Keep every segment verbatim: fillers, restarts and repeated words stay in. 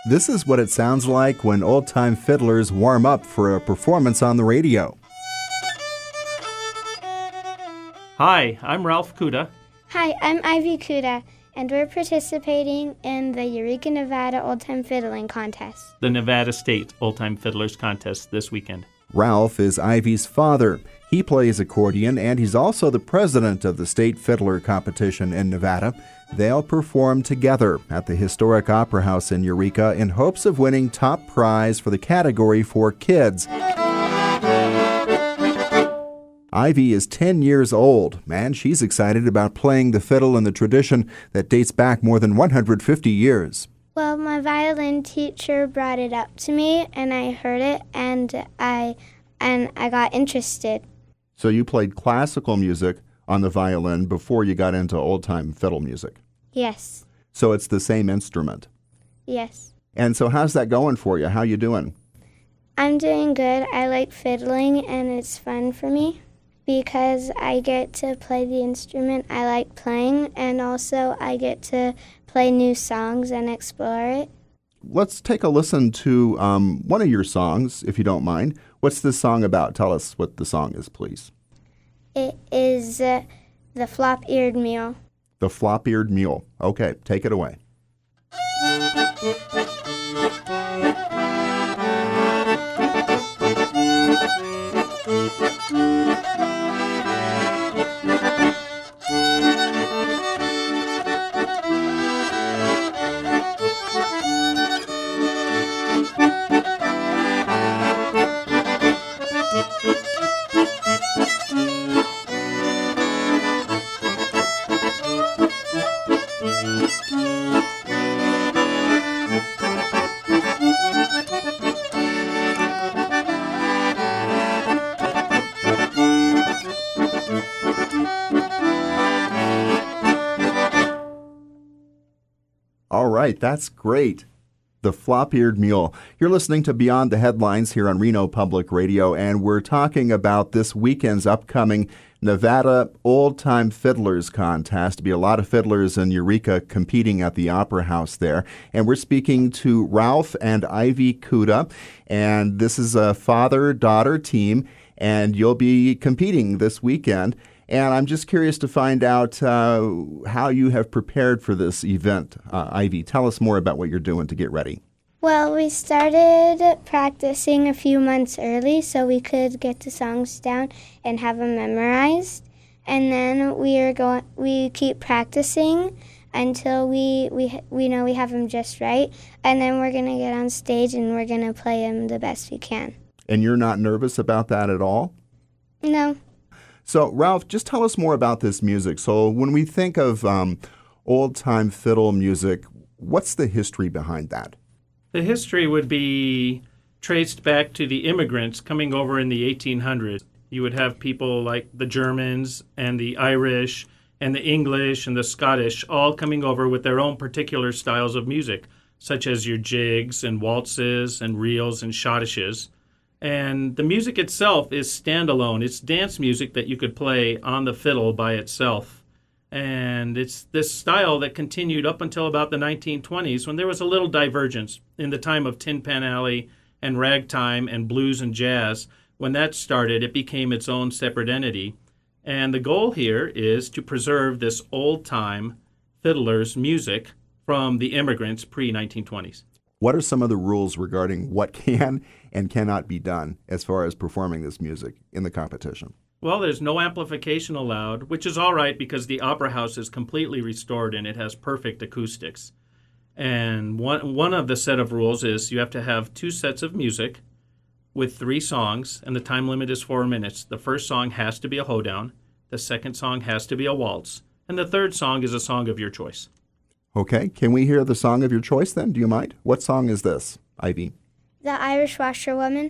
This is what it sounds like when old-time fiddlers warm up for a performance on the radio. Hi, I'm Ralph Kuda. Hi, I'm Ivy Kuda, and we're participating in the Eureka, Nevada Old Time Fiddling Contest. The Nevada State Old Time Fiddlers Contest this weekend. Ralph is Ivy's father. He plays accordion, and he's also the president of the State Fiddler Competition in Nevada. They'll perform together at the historic Opera House in Eureka in hopes of winning top prize for the category for kids. Ivy is ten years old, and she's excited about playing the fiddle in the tradition that dates back more than one hundred fifty years. Well, my violin teacher brought it up to me, and I heard it, and I and I got interested. So you played classical music on the violin before you got into old-time fiddle music? Yes. So it's the same instrument? Yes. And so how's that going for you? How you doing? I'm doing good. I like fiddling, and it's fun for me because I get to play the instrument I like playing, and also I get to play new songs and explore it. Let's take a listen to um, one of your songs, if you don't mind. What's this song about? Tell us what the song is, please. It is uh, The Flop-Eared Mule. The Flop-Eared Mule. Okay, take it away. All right, that's great. The Flop-Eared Mule. You're listening to Beyond the Headlines here on Reno Public Radio, and we're talking about this weekend's upcoming Nevada Old Time Fiddlers Contest. There'll be a lot of fiddlers in Eureka competing at the Opera House there. And we're speaking to Ralph and Ivy Kuda, and this is a father-daughter team, and you'll be competing this weekend. And I'm just curious to find out uh, how you have prepared for this event. Uh, Ivy, tell us more about what you're doing to get ready. Well, we started practicing a few months early so we could get the songs down and have them memorized. And then we are going. We keep practicing until we we we know we have them just right. And then we're gonna get on stage and we're gonna play them the best we can. And you're not nervous about that at all? No. So, Ralph, just tell us more about this music. So when we think of um, old-time fiddle music, what's the history behind that? The history would be traced back to the immigrants coming over in the eighteen hundreds. You would have people like the Germans and the Irish and the English and the Scottish all coming over with their own particular styles of music, such as your jigs and waltzes and reels and schottisches. And the music itself is standalone. It's dance music that you could play on the fiddle by itself. And it's this style that continued up until about the nineteen twenties when there was a little divergence in the time of Tin Pan Alley and ragtime and blues and jazz. When that started, it became its own separate entity. And the goal here is to preserve this old-time fiddler's music from the immigrants pre-nineteen twenties. What are some of the rules regarding what can and cannot be done as far as performing this music in the competition? Well, there's no amplification allowed, which is all right because the Opera House is completely restored and it has perfect acoustics. And one one of the set of rules is you have to have two sets of music with three songs, and the time limit is four minutes. The first song has to be a hoedown, the second song has to be a waltz, and the third song is a song of your choice. Okay, can we hear the song of your choice then? Do you mind? What song is this, Ivy? The Irish Washerwoman.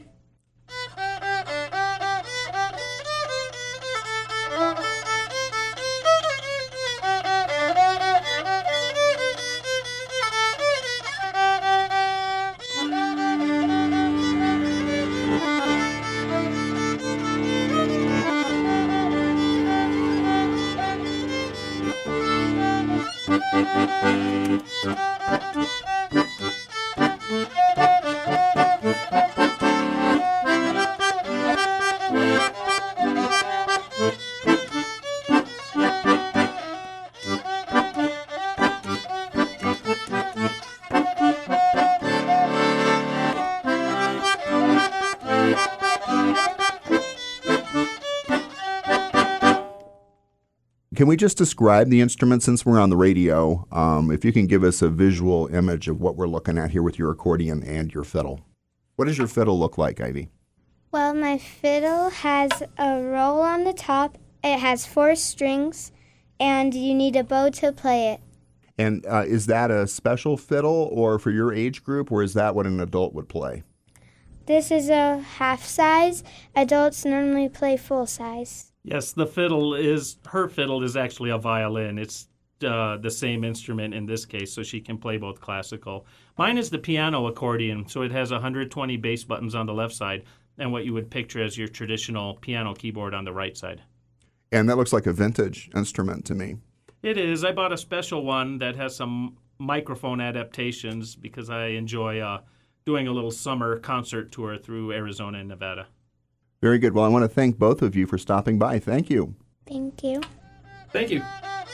Can we just describe the instrument since we're on the radio? Um, if you can give us a visual image of what we're looking at here with your accordion and your fiddle. What does your fiddle look like, Ivy? Well, my fiddle has a roll on the top. It has four strings, and you need a bow to play it. And uh, is that a special fiddle or for your age group, or is that what an adult would play? This is a half size. Adults normally play full size. Yes, the fiddle is, her fiddle is actually a violin. It's uh, the same instrument in this case, so she can play both classical. Mine is the piano accordion, so it has one hundred twenty bass buttons on the left side and what you would picture as your traditional piano keyboard on the right side. And that looks like a vintage instrument to me. It is. I bought a special one that has some microphone adaptations because I enjoy uh, doing a little summer concert tour through Arizona and Nevada. Very good. Well, I want to thank both of you for stopping by. Thank you. Thank you. Thank you.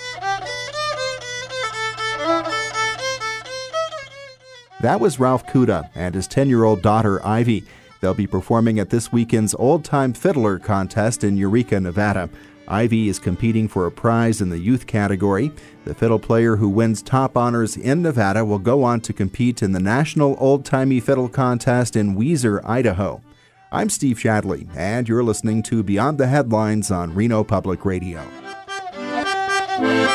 That was Ralph Kuda and his ten-year-old daughter, Ivy. They'll be performing at this weekend's Old Time Fiddler contest in Eureka, Nevada. Ivy is competing for a prize in the youth category. The fiddle player who wins top honors in Nevada will go on to compete in the National Old Timey Fiddle Contest in Weiser, Idaho. I'm Steve Shadley, and you're listening to Beyond the Headlines on Reno Public Radio.